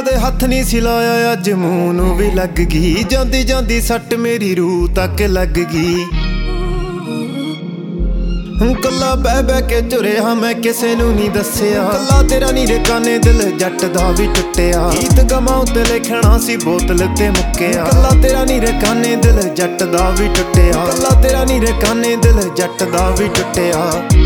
ਕਦੇ ਹੱਥ ਨਹੀਂ ਸੀ ਲਾਇਆ, ਅੱਜ ਮੂੰਹ ਨੂੰ ਵੀ ਲੱਗ ਗਈ। ਜਾਂਦੀ ਜਾਂਦੀ ਸੱਟ ਮੇਰੀ ਰੂਹ ਤੱਕ ਲੱਗ ਗਈ। ਕੱਲਾ ਬਹਿ ਬਹਿ ਕੇ ਝੁਰਿਆ ਮੈਂ, ਕਿਸੇ ਨੂੰ ਨਹੀਂ ਦੱਸਿਆ। ਕੱਲਾ ਤੇਰਾ ਨੀ ਰਕਾਨੇ, ਦਿਲ ਜੱਟ ਦਾ ਵੀ ਟੁੱਟਿਆ। ਗੀਤ ਗਮਾਂ ਉੱਤੇ ਲਿਖਣਾ ਸੀ, ਬੋਤਲ ਤੇ ਮੁੱਕਿਆ। ਕੱਲਾ ਤੇਰਾ ਨੀ ਰਕਾਨੇ, ਦਿਲ ਜੱਟ ਦਾ ਵੀ ਟੁੱਟਿਆ। ਕੱਲਾ ਤੇਰਾ ਨੀ ਰਕਾਨੇ, ਦਿਲ ਜੱਟ ਦਾ ਵੀ ਟੁੱਟਿਆ।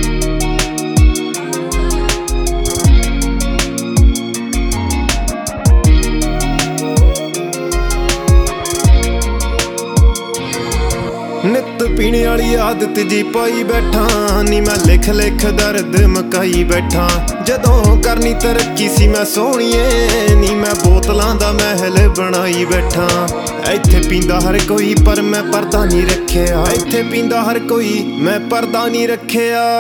ਨਿੱਤ ਪੀਣੇ ਵਾਲੀ ਆਦਤ ਜੀ ਪਾਈ ਬੈਠਾ ਨੀ ਮੈਂ, ਲਿਖ ਲਿਖ ਦਰਦ ਮਕਾਈ ਬੈਠਾ। ਜਦੋਂ ਕਰਨੀ ਤਰੱਕੀ ਸੀ ਮੈਂ ਸੋਹਣੀਏ ਨੀ, ਮੈਂ ਬੋਤਲਾਂ ਦਾ ਮਹਿਲ ਬਣਾਈ ਬੈਠਾ। ਇੱਥੇ ਪੀਂਦਾ ਹਰ ਕੋਈ ਪਰ ਮੈਂ ਪਰਦਾ ਨਹੀਂ ਰੱਖਿਆ। ਇੱਥੇ ਪੀਂਦਾ ਹਰ ਕੋਈ, ਮੈਂ ਪਰਦਾ ਨਹੀਂ ਰੱਖਿਆ।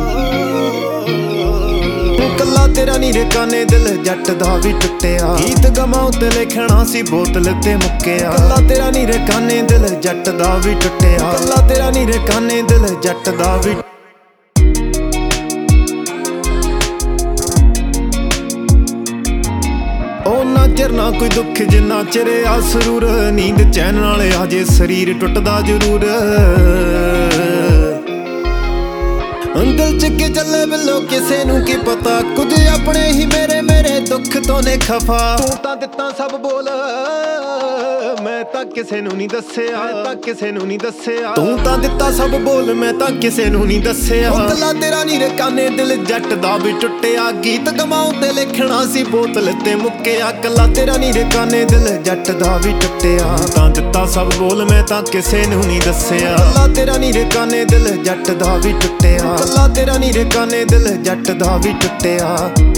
ਕੱਲਾ ਤੇਰਾ ਨੀ ਰਕਾਨੇ, ਦਿਲ ਜੱਟ ਦਾ ਵੀ ਟੁੱਟਿਆ। ਗੀਤ ਗਮਾਂ ਉੱਤੇ ਲਿਖਣਾ ਸੀ, ਬੋਤਲ ਤੇ ਮੁੱਕਿਆ। ਕੱਲਾ ਤੇਰਾ ਨੀ ਰਕਾਨੇ, ਦਿਲ ਜੱਟ ਦਾ ਵੀ ਟੁੱਟਿਆ। ਕੱਲਾ ਤੇਰਾ ਨੀ ਰਕਾਨੇ, ਦਿਲ ਜੱਟ ਦਾ ਵੀ। ਉਹਨਾਂ ਚਿਰ ਨਾ ਕੋਈ ਦੁੱਖ ਜਿੰਨਾ ਚਿਰ ਆ ਸਰੂਰ। ਨੀਂਦ ਚੈਨ ਨਾਲ ਆਜੇ ਸਰੀਰ ਟੁੱਟਦਾ ਜ਼ਰੂਰ। ਦਿਲ ਚ ਕੀ ਚੱਲੇ ਬਿੱਲੋ ਕਿਸੇ ਨੂੰ ਕੀ ਪਤਾ, ਕੁਝ ਆਪਣੇ ਹੀ ਮੇਰੇ ਮੇਰੇ ਦੁੱਖ ਤੋਂ ਨੇ ਖਫਾ। ਤੂੰ ਤਾਂ ਦਿੱਤਾ ਸਭ ਬੋਲ, ਮੈਂ ਤਾਂ ਕਿਸੇ ਨੂੰ ਨਹੀਂ ਦੱਸਿਆ। ਤਾਂ ਕਿਸੇ ਨੂੰ ਨਹੀਂ ਦੱਸਿਆ। ਤੂੰ ਤਾਂ ਦਿੱਤਾ ਸਭ ਬੋਲ, ਮੈਂ ਤਾਂ ਕਿਸੇ ਨੂੰ ਨਹੀਂ ਦੱਸਿਆ। ਕੱਲਾ ਤੇਰਾ ਨੀ ਰਕਾਨੇ, ਦਿਲ ਜੱਟ ਦਾ ਵੀ ਟੁੱਟਿਆ। ਗੀਤ ਗਮਾਂ ਉੱਤੇ ਲਿਖਣਾ ਸੀ, ਬੋਤਲ ਤੇ ਮੁੱਕਿਆ। ਕੱਲਾ ਤੇਰਾ ਨੀ ਰਕਾਨੇ, ਦਿਲ ਜੱਟ ਦਾ ਵੀ ਟੁੱਟਿਆ। ਤਾਂ ਦਿੱਤਾ ਸਭ ਬੋਲ, ਮੈਂ ਤਾਂ ਕਿਸੇ ਨੂੰ ਨਹੀਂ ਦੱਸਿਆ। ਕੱਲਾ ਤੇਰਾ ਨੀ ਰਕਾਨੇ, ਦਿਲ ਜੱਟ ਦਾ ਵੀ ਟੁੱਟਿਆ। ਕੱਲਾ ਤੇਰਾ ਨੀ ਰਕਾਨੇ, ਦਿਲ ਜੱਟ ਦਾ ਵੀ ਟੁੱਟਿਆ।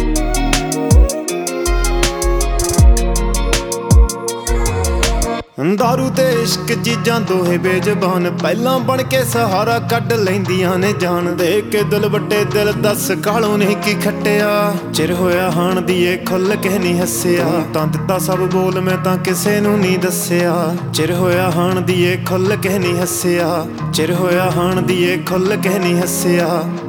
ਦਾਰੂ ਤੇ ਇਸ਼ਕ ਚੀਜ਼ਾਂ ਦੋਹੇ ਬੇਜ਼ਬਾਨ, ਪਹਿਲਾਂ ਬਣ ਕੇ ਸਹਾਰਾ ਕੱਢ ਲੈਂਦੀਆਂ ਨੇ ਜਾਨ। ਦੇਖ ਕੇ ਦਿਲ ਵੱਡੇ ਦਿਲ, ਦੱਸ ਕਾਲੋਂ ਨੇ ਕੀ ਖੱਟਿਆ। ਚਿਰ ਹੋਇਆ ਹਾਣ ਦੀ ਏ ਖੁੱਲ ਕੇ ਨਹੀਂ ਹੱਸਿਆ। ਤਾਂ ਦਿੱਤਾ ਸਭ ਬੋਲ, ਮੈਂ ਤਾਂ ਕਿਸੇ ਨੂੰ ਨਹੀਂ ਦੱਸਿਆ। ਚਿਰ ਹੋਇਆ ਹਾਣ ਦੀ ਏ ਖੁੱਲ ਕੇ ਨਹੀਂ ਹੱਸਿਆ। ਚਿਰ ਹੋਇਆ ਹਾਣ ਦੀ ਏ ਖੁੱਲ ਕੇ ਨਹੀਂ ਹੱਸਿਆ।